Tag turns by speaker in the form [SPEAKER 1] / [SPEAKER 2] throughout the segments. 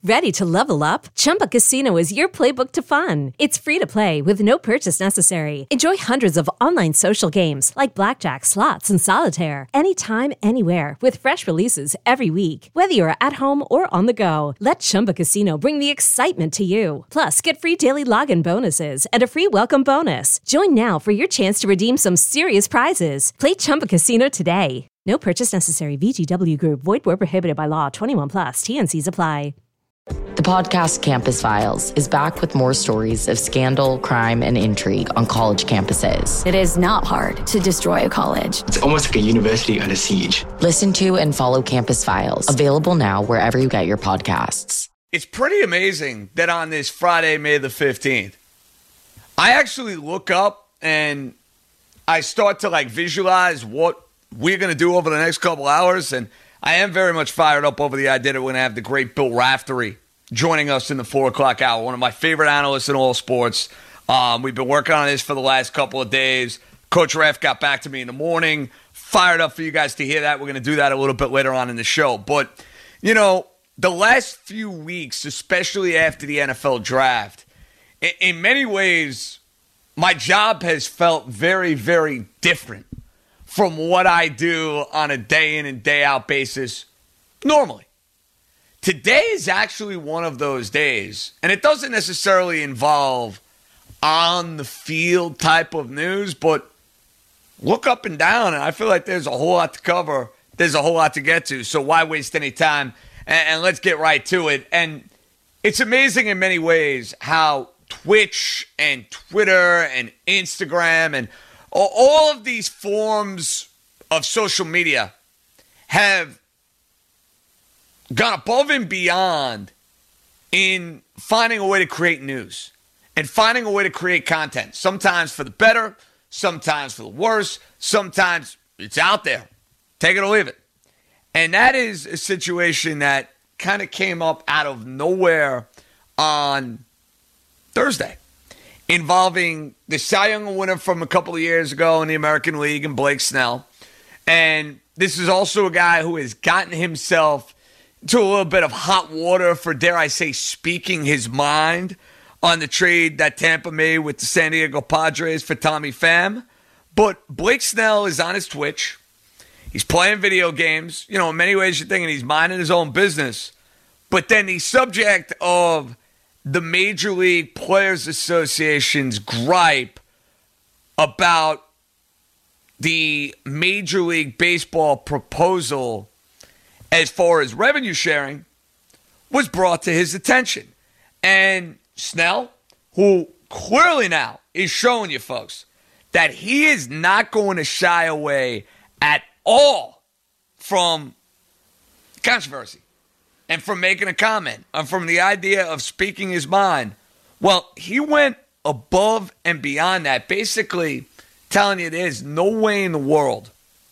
[SPEAKER 1] Ready to level up? Chumba Casino is your playbook to fun. It's free to play with no purchase necessary. Enjoy hundreds of online social games like blackjack, slots, and solitaire anytime, anywhere with fresh releases every week. Whether you're at home or on the go, let Chumba Casino bring the excitement to you. Plus, get free daily login bonuses and a free welcome bonus. Join now for your chance to redeem some serious prizes. Play Chumba Casino today. No purchase necessary. VGW Group. Void where prohibited by law. 21 plus. TNCs apply.
[SPEAKER 2] The podcast Campus Files is back with more stories of scandal, crime, and intrigue on college campuses.
[SPEAKER 3] It is not hard to destroy a college.
[SPEAKER 4] It's almost like a university under siege.
[SPEAKER 2] Listen to and follow Campus Files, available now wherever you get your podcasts.
[SPEAKER 5] It's pretty amazing that on this Friday, May the 15th, I actually look up and I start to visualize what we're going to do over the next couple hours, and I am very much fired up over the idea that we're going to have the great Bill Raftery joining us in the 4 o'clock hour, one of my favorite analysts in all sports. We've been working on this for the last couple of days. Coach Raf got back to me in the morning. Fired up for you guys to hear that. We're going to do that a little bit later on in the show. But, the last few weeks, especially after the NFL draft, in many ways, my job has felt very, very different from what I do on a day in and day out basis normally. Today is actually one of those days, and it doesn't necessarily involve on the field type of news, but look up and down, and I feel like there's a whole lot to cover. There's a whole lot to get to, so why waste any time? And let's get right to it. And it's amazing in many ways how Twitch and Twitter and Instagram and all of these forms of social media have gone above and beyond in finding a way to create news and finding a way to create content. Sometimes for the better, sometimes for the worse, sometimes it's out there. Take it or leave it. And that is a situation that kind of came up out of nowhere on Thursday, involving the Cy Young winner from a couple of years ago in the American League and Blake Snell. And this is also a guy who has gotten himself into a little bit of hot water for, dare I say, speaking his mind on the trade that Tampa made with the San Diego Padres for Tommy Pham. But Blake Snell is on his Twitch. He's playing video games. In many ways you're thinking he's minding his own business. But then the subject of the Major League Players Association's gripe about the Major League Baseball proposal as far as revenue sharing was brought to his attention. And Snell, who clearly now is showing you folks that he is not going to shy away at all from controversy and from making a comment and from the idea of speaking his mind. Well, he went above and beyond that, basically telling you there's no way in the world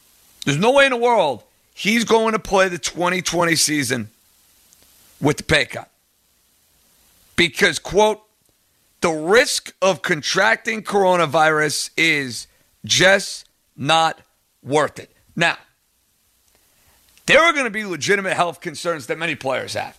[SPEAKER 5] he's going to play the 2020 season with the pay cut. Because, quote, the risk of contracting coronavirus is just not worth it. Now, there are going to be legitimate health concerns that many players have.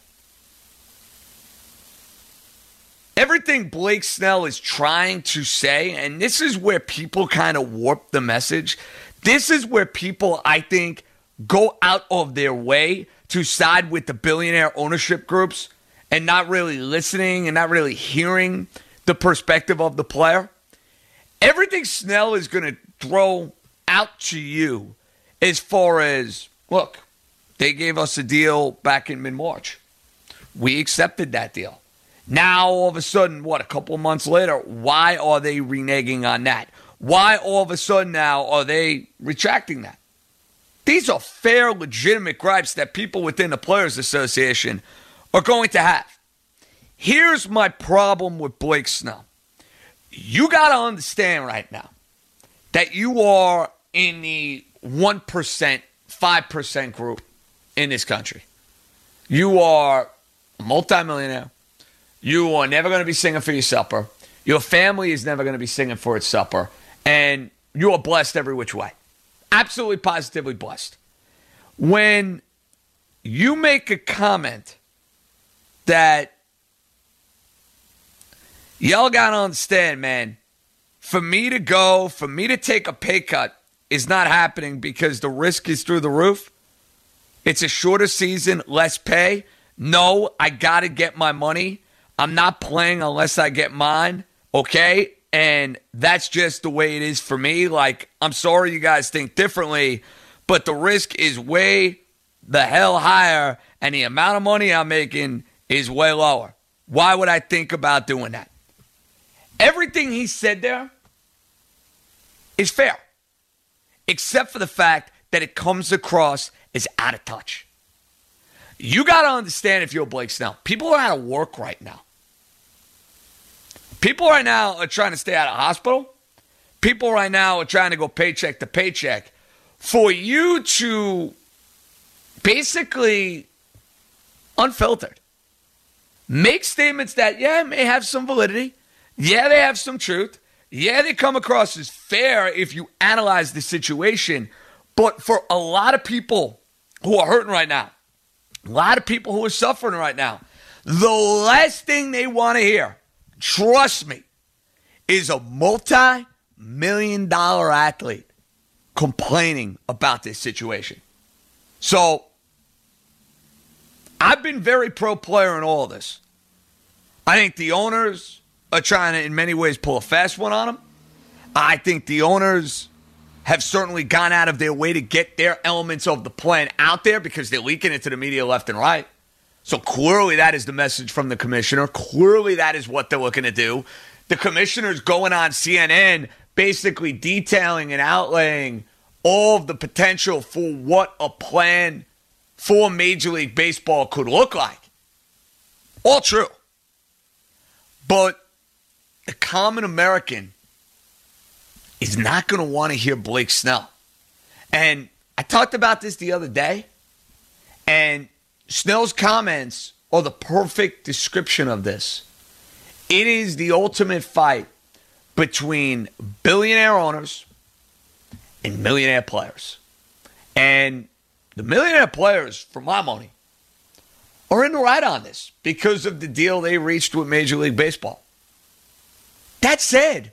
[SPEAKER 5] Everything Blake Snell is trying to say, and this is where people kind of warp the message. This is where people, I think, go out of their way to side with the billionaire ownership groups and not really listening and not really hearing the perspective of the player. Everything Snell is going to throw out to you as far as, look, they gave us a deal back in mid-March. We accepted that deal. Now, all of a sudden, a couple of months later, why are they reneging on that? Why all of a sudden now are they retracting that? These are fair, legitimate gripes that people within the Players Association are going to have. Here's my problem with Blake Snell. You got to understand right now that you are in the 1%, 5% group in this country. You are a multimillionaire. You are never going to be singing for your supper. Your family is never going to be singing for its supper. And you are blessed every which way. Absolutely, positively blessed. When you make a comment that y'all got to understand, man. For me to take a pay cut is not happening because the risk is through the roof. It's a shorter season, less pay. No, I got to get my money. I'm not playing unless I get mine, okay? And that's just the way it is for me. Like, I'm sorry you guys think differently, but the risk is way the hell higher, and the amount of money I'm making is way lower. Why would I think about doing that? Everything he said there is fair, except for the fact that it comes across as out of touch. You got to understand, if you're Blake Snell, people are out of work right now. People right now are trying to stay out of hospital. People right now are trying to go paycheck to paycheck. For you to basically, unfiltered, make statements that, yeah, may have some validity. Yeah, they have some truth. Yeah, they come across as fair if you analyze the situation. But for a lot of people who are hurting right now, a lot of people who are suffering right now, the last thing they want to hear, trust me, is a multi-million-dollar athlete complaining about this situation. So, I've been very pro-player in all of this. I think the owners are trying to, in many ways, pull a fast one on them. I think the owners have certainly gone out of their way to get their elements of the plan out there because they're leaking it to the media left and right. So clearly that is the message from the commissioner. Clearly that is what they're looking to do. The commissioner's going on CNN basically detailing and outlaying all of the potential for what a plan for Major League Baseball could look like. All true. But the common American is not going to want to hear Blake Snell. And I talked about this the other day, and Snell's comments are the perfect description of this. It is the ultimate fight between billionaire owners and millionaire players. And the millionaire players, for my money, are in the right on this because of the deal they reached with Major League Baseball. That said,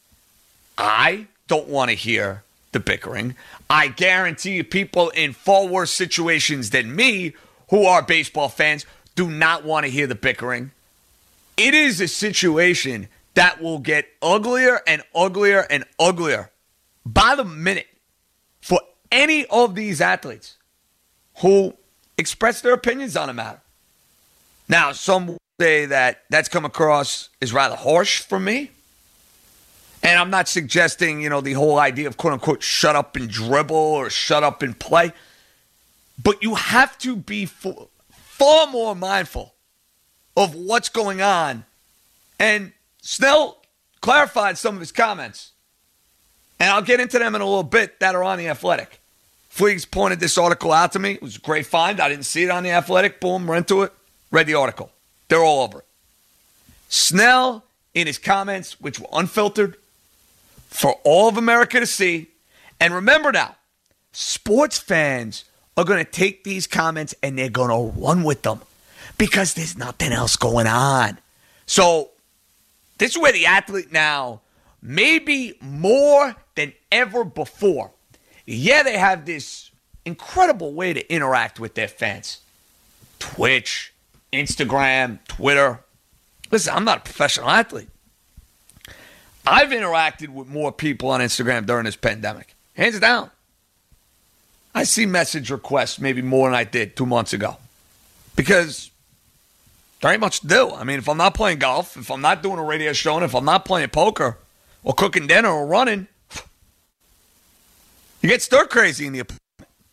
[SPEAKER 5] I don't want to hear the bickering. I guarantee you people in far worse situations than me who are baseball fans do not want to hear the bickering. It is a situation that will get uglier and uglier and uglier by the minute for any of these athletes who express their opinions on a matter. Now, some will say that that's come across as rather harsh from me. And I'm not suggesting, the whole idea of quote-unquote shut up and dribble or shut up and play. But you have to be far more mindful of what's going on. And Snell clarified some of his comments. And I'll get into them in a little bit that are on The Athletic. Fleegs pointed this article out to me. It was a great find. I didn't see it on The Athletic. Boom, ran to it. Read the article. They're all over it. Snell, in his comments, which were unfiltered, for all of America to see. And remember now, sports fans are going to take these comments and they're going to run with them because there's nothing else going on. So this is where the athlete now, maybe more than ever before, yeah, they have this incredible way to interact with their fans. Twitch, Instagram, Twitter. Listen, I'm not a professional athlete. I've interacted with more people on Instagram during this pandemic. Hands down. I see message requests maybe more than I did 2 months ago. Because there ain't much to do. I mean, if I'm not playing golf, if I'm not doing a radio show, and if I'm not playing poker or cooking dinner or running, you get stir crazy in the apartment.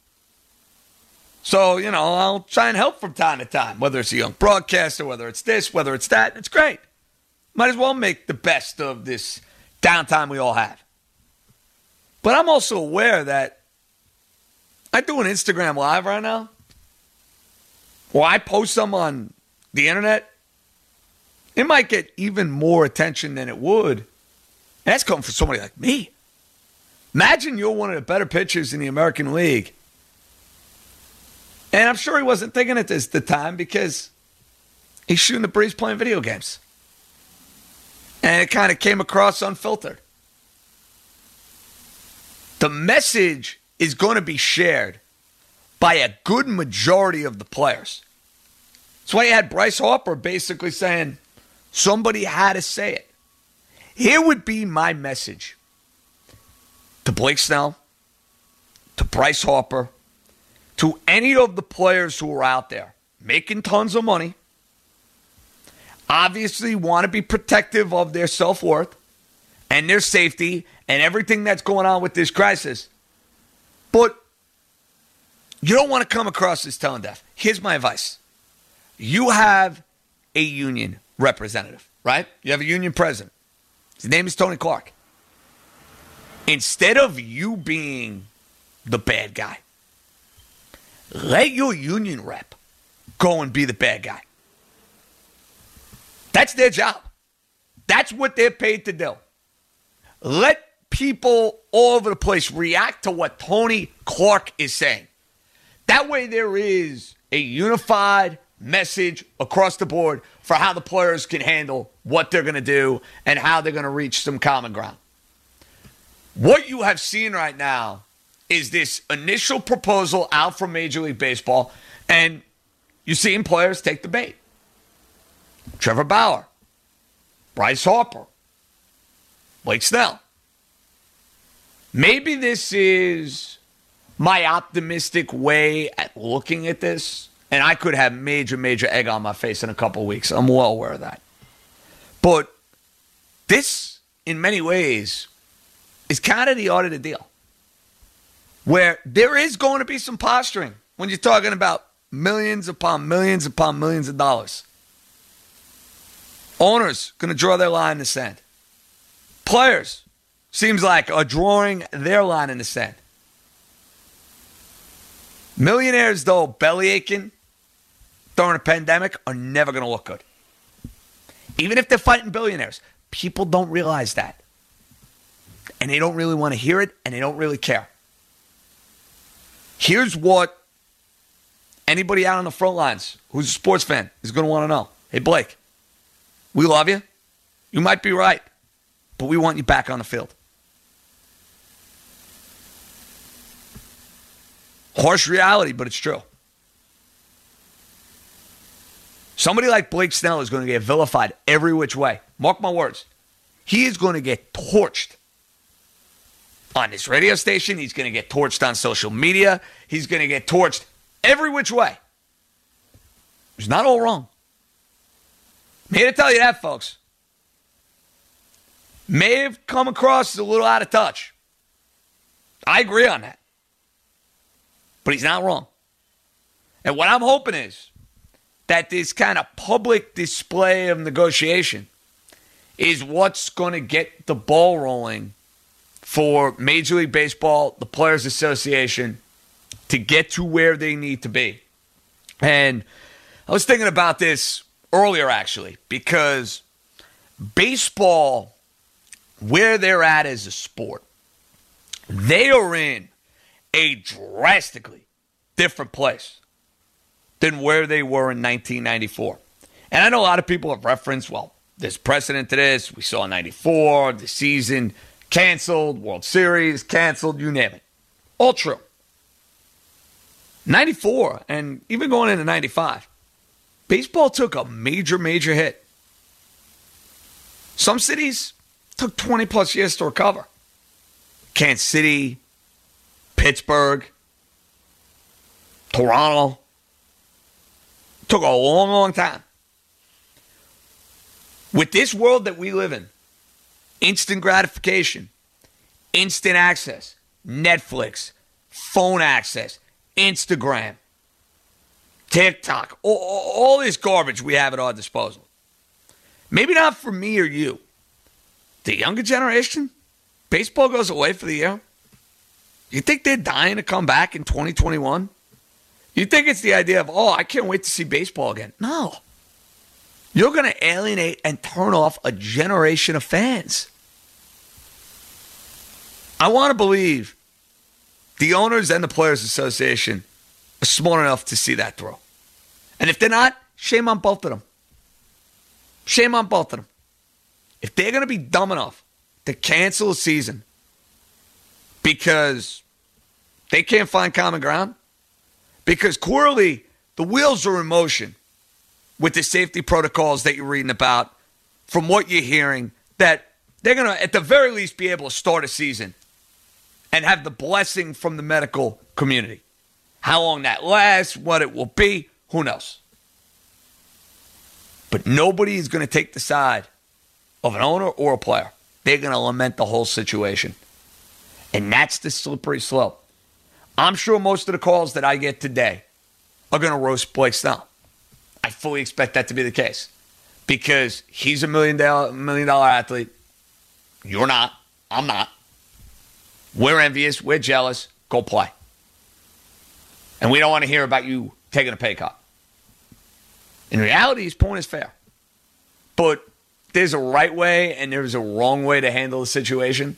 [SPEAKER 5] So, I'll try and help from time to time, whether it's a young broadcaster, whether it's this, whether it's that. It's great. Might as well make the best of this downtime we all have. But I'm also aware that I do an Instagram Live right now, or I post some on the internet. It might get even more attention than it would. And that's coming from somebody like me. Imagine you're one of the better pitchers in the American League. And I'm sure he wasn't thinking it this the time because He's shooting the breeze playing video games. And it kind of came across unfiltered. The message is going to be shared by a good majority of the players. That's why you had Bryce Harper basically saying somebody had to say it. Here would be my message to Blake Snell, to Bryce Harper, to any of the players who are out there making tons of money, obviously want to be protective of their self-worth and their safety and everything that's going on with this crisis. But you don't want to come across as tone deaf. Here's my advice. You have a union representative, right? You have a union president. His name is Tony Clark. Instead of you being the bad guy, let your union rep go and be the bad guy. That's their job. That's what they're paid to do. Let people all over the place react to what Tony Clark is saying. That way there is a unified message across the board for how the players can handle what they're going to do and how they're going to reach some common ground. What you have seen right now is this initial proposal out from Major League Baseball, and you're seeing players take the bait. Trevor Bauer, Bryce Harper, Blake Snell. Maybe this is my optimistic way at looking at this, and I could have major egg on my face in a couple of weeks. I'm well aware of that. But this, in many ways, is kind of the art of the deal, where there is going to be some posturing when you're talking about millions upon millions upon millions of dollars. Owners going to draw their line in the sand. Players, seems like, are drawing their line in the sand. Millionaires, though, belly aching during a pandemic are never going to look good. Even if they're fighting billionaires, people don't realize that. And they don't really want to hear it, and they don't really care. Here's what anybody out on the front lines who's a sports fan is going to want to know. Hey, Blake, we love you. You might be right, but we want you back on the field. Harsh reality, but it's true. Somebody like Blake Snell is going to get vilified every which way. Mark my words. He is going to get torched on this radio station. He's going to get torched on social media. He's going to get torched every which way. It's not all wrong. I'm here to tell you that, folks. May have come across as a little out of touch. I agree on that. But he's not wrong. And what I'm hoping is that this kind of public display of negotiation is what's going to get the ball rolling for Major League Baseball, the Players Association, to get to where they need to be. And I was thinking about this earlier, actually, because baseball, where they're at as a sport, they are in a drastically different place than where they were in 1994. And I know a lot of people have referenced, well, there's precedent to this. We saw in 94, the season canceled, World Series canceled, you name it. All true. 94, and even going into 95, baseball took a major hit. Some cities took 20 plus years to recover. Kansas City, Pittsburgh, Toronto. Took a long time. With this world that we live in, instant gratification, instant access, Netflix, phone access, Instagram, TikTok, all this garbage we have at our disposal. Maybe not for me or you. The younger generation, baseball goes away for the year. You think they're dying to come back in 2021? You think it's the idea of, I can't wait to see baseball again. No. You're going to alienate and turn off a generation of fans. I want to believe the owners and the Players Association are smart enough to see that through. And if they're not, shame on both of them. Shame on both of them. If they're going to be dumb enough to cancel a season because they can't find common ground, because clearly the wheels are in motion with the safety protocols that you're reading about, from what you're hearing, that they're going to, at the very least, be able to start a season and have the blessing from the medical community. How long that lasts, what it will be, who knows? But nobody is going to take the side of an owner or a player. They're going to lament the whole situation. And that's the slippery slope. I'm sure most of the calls that I get today are going to roast Blake Snell. I fully expect that to be the case. Because he's $1 million athlete. You're not. I'm not. We're envious. We're jealous. Go play. And we don't want to hear about you taking a pay cut. In reality, his point is fair. But there's a right way and there's a wrong way to handle the situation.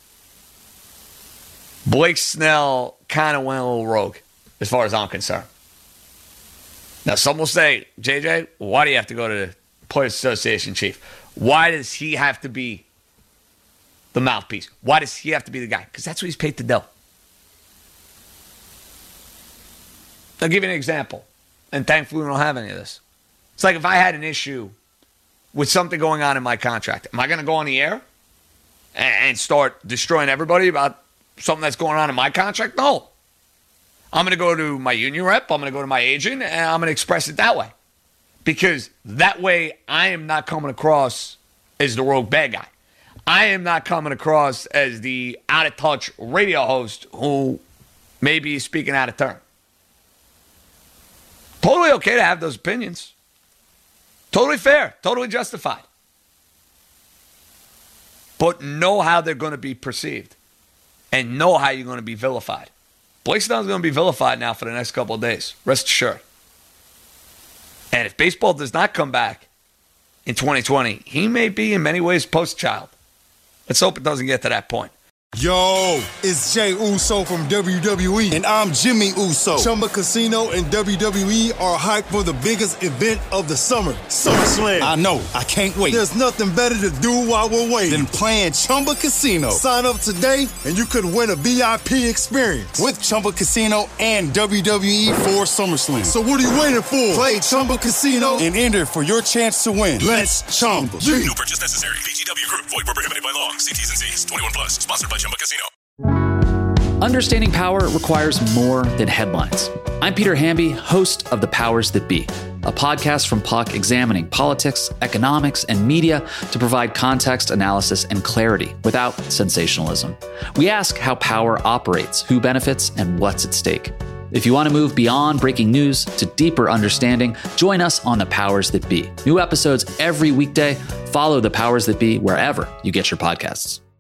[SPEAKER 5] Blake Snell kind of went a little rogue, as far as I'm concerned. Now, some will say, JJ, why do you have to go to the Players Association chief? Why does he have to be the mouthpiece? Why does he have to be the guy? Because that's what he's paid to do. I'll give you an example. And thankfully, we don't have any of this. It's like if I had an issue with something going on in my contract, am I going to go on the air and start destroying everybody about something that's going on in my contract? No. I'm going to go to my union rep, I'm going to go to my agent, and I'm going to express it that way. Because that way, I am not coming across as the rogue bad guy. I am not coming across as the out-of-touch radio host who maybe is speaking out of turn. Totally okay to have those opinions. Totally fair. Totally justified. But know how they're going to be perceived. And know how you're going to be vilified. Blake Snell's going to be vilified now for the next couple of days. Rest assured. And if baseball does not come back in 2020, he may be in many ways post-child. Let's hope it doesn't get to that point.
[SPEAKER 6] Yo, it's Jay Uso from WWE, and I'm Jimmy Uso. Chumba Casino and WWE are hyped for the biggest event of the summer, SummerSlam. I know, I can't wait. There's nothing better to do while we're waiting than playing Chumba Casino. Sign up today, and you could win a VIP experience with Chumba Casino and WWE for SummerSlam. So what are you waiting for? Play Chumba Casino and enter for your chance to win. Let's Chumba.
[SPEAKER 7] No purchase necessary. VGW Group. Void where prohibited by law. See T's and C's. 21 plus. Sponsored by Chumba Casino.
[SPEAKER 8] Understanding power requires more than headlines. I'm Peter Hamby, host of The Powers That Be, a podcast from Puck examining politics, economics, and media to provide context, analysis, and clarity without sensationalism. We ask how power operates, who benefits, and what's at stake. If you want to move beyond breaking news to deeper understanding, join us on The Powers That Be. New episodes every weekday. Follow The Powers That Be wherever you get your podcasts.